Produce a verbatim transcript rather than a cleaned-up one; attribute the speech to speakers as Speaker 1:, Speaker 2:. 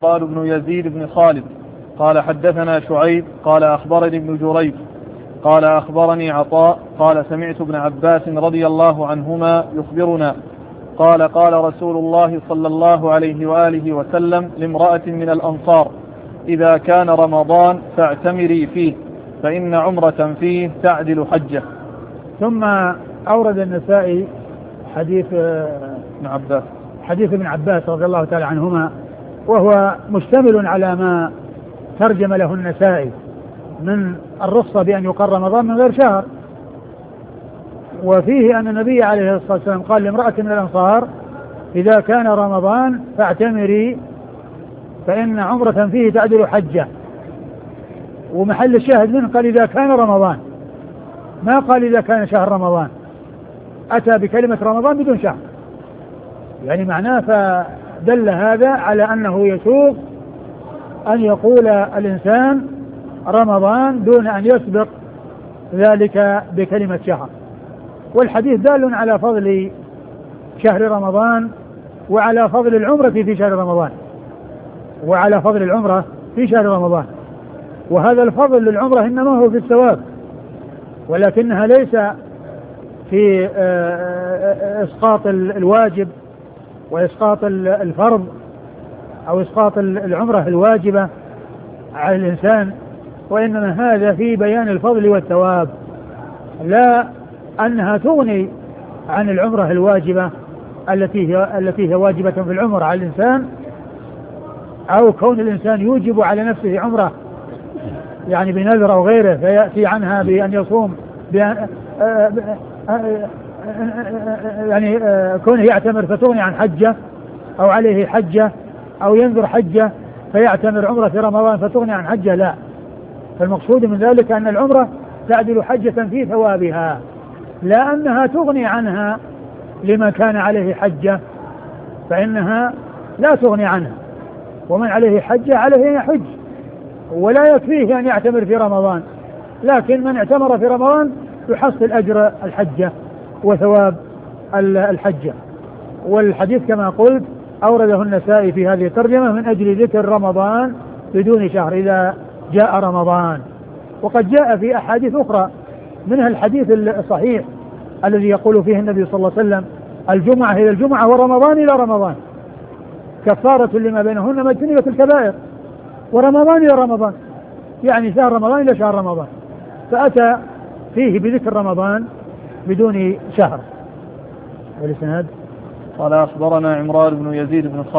Speaker 1: قال ابن يزيد بن خالد قال حدثنا شعيب قال أخبرني ابن جريج قال أخبرني عطاء قال سمعت ابن عباس رضي الله عنهما يخبرنا قال قال رسول الله صلى الله عليه وآله وسلم لامرأة من الأنصار: إذا كان رمضان فاعتمري فيه فإن عمرة فيه تعدل حجة.
Speaker 2: ثم أورد النسائي حديث
Speaker 1: ابن عباس
Speaker 2: حديث ابن عباس رضي الله تعالى عنهما، وهو مشتمل على ما ترجم له النسائي من الرخصة بأن يقر رمضان من غير شهر. وفيه أن النبي عليه الصلاة والسلام قال لامرأة من الأنصار: إذا كان رمضان فاعتمري فإن عمرة فيه تعدل حجة. ومحل الشاهد منه قال إذا كان رمضان، ما قال إذا كان شهر رمضان، أتى بكلمة رمضان بدون شهر، يعني معناه فدل هذا على أنه يسوغ أن يقول الإنسان رمضان دون أن يسبق ذلك بكلمة شهر. والحديث دال على فضل شهر رمضان وعلى فضل العمرة في شهر رمضان وعلى فضل العمرة في شهر رمضان وهذا الفضل للعمرة إنما هو في الثواب، ولكنها ليس في إسقاط الواجب وإسقاط الفرض أو إسقاط العمرة الواجبة على الإنسان، وإنما هذا في بيان الفضل والثواب، لا أنها تغني عن العمرة الواجبة التي هي التي هي واجبة في العمر على الإنسان، أو كون الإنسان يوجب على نفسه عمرة يعني بنذر أو غيره فيأتي عنها بأن يصوم بأن يعني كونه يعتمر فتغني عن حجة، أو عليه حجة، أو ينذر حجة فيعتمر عمرة في رمضان فتغني عن حجة. لا، فالمقصود من ذلك أن العمرة تعدل حجة في ثوابها، لا أنها تغني عنها لما كان عليه حجة، فإنها لا تغني عنها، ومن عليه حجة عليه أن يحج ولا يكفيه أن يعتمر في رمضان، لكن من اعتمر في رمضان يحصل أجر الحجة وثواب الحجة. والحديث كما قلت أورده النسائي في هذه الترجمة من أجل ذكر رمضان بدون شهر إذا جاء رمضان. وقد جاء في أحاديث أخرى منها الحديث الصحيح الذي يقول فيه النبي صلى الله عليه وسلم: الجمعة إلى الجمعة ورمضان إلى رمضان كفارة لما بينهن ما اجتنبت الكبائر، ورمضان إلى رمضان يعني شهر رمضان إلى شهر رمضان، فأتى فيه بذكر رمضان بدون شهر. والإسناد
Speaker 1: قال أخبرنا عمران بن يزيد بن